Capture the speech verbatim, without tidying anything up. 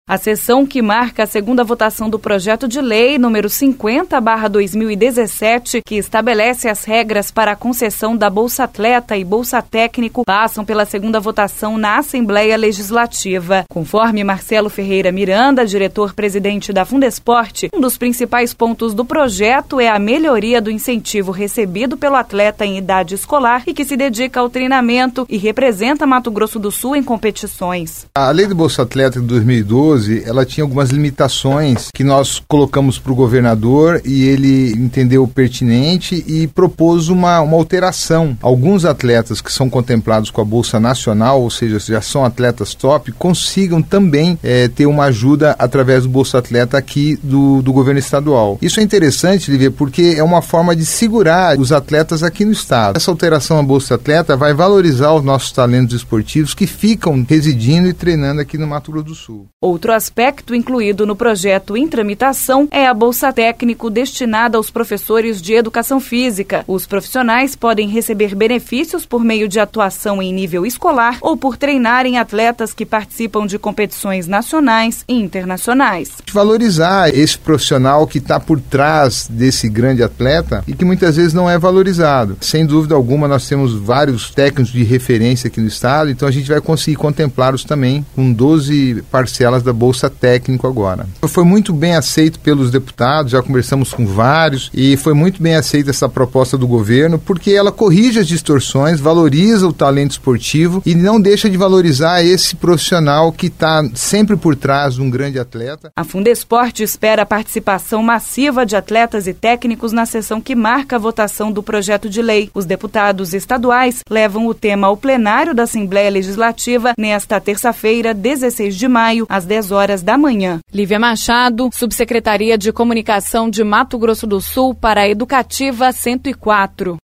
A sessão que marca a segunda votação do projeto de lei número cinquenta barra dois mil e dezessete, que estabelece as regras para a concessão da Bolsa Atleta e Bolsa Técnico, passam pela segunda votação na Assembleia Legislativa. Conforme Marcelo Ferreira Miranda, diretor-presidente da Fundesporte, um dos principais pontos do projeto é a melhoria do incentivo recebido pelo atleta em idade escolar e que se dedica ao treinamento e representa Mato Grosso do Sul em competições. A lei do Bolsa Atleta de dois mil e doze, ela tinha algumas limitações que nós colocamos para o governador e ele entendeu pertinente e propôs uma, uma alteração. Alguns atletas que são contemplados com a Bolsa Nacional, ou seja, já são atletas top, consigam também é, ter uma ajuda através do Bolsa Atleta aqui do, do governo estadual. Isso é interessante, Lívia, porque é uma forma de segurar os atletas aqui no estado. Essa alteração à Bolsa Atleta vai valorizar os nossos talentos esportivos que ficam residindo e treinando aqui no Mato Grosso do Sul. Outro aspecto incluído no projeto em tramitação é a Bolsa Técnico destinada aos professores de educação física. Os profissionais podem receber benefícios por meio de atuação em nível escolar ou por treinarem atletas que participam de competições nacionais e internacionais. Valorizar esse profissional que está por trás desse grande atleta e que muitas vezes não é valorizado. Sem dúvida alguma, nós temos vários técnicos de referência aqui no estado, então a gente vai conseguir contemplá-los também com doze parcelas da Bolsa Técnico agora. Foi muito bem aceito pelos deputados, já conversamos com vários, e foi muito bem aceita essa proposta do governo, porque ela corrige as distorções, valoriza o talento esportivo e não deixa de valorizar esse profissional que está sempre por trás de um grande atleta. A Fundesporte espera a participação massiva de atletas e técnicos na sessão que marca a votação do projeto de lei. Os deputados estaduais levam o tema ao plenário da Assembleia Legislativa nesta terça-feira, dezesseis de maio, às dez horas da manhã. Lívia Machado, Subsecretaria de Comunicação de Mato Grosso do Sul para a Educativa cento e quatro.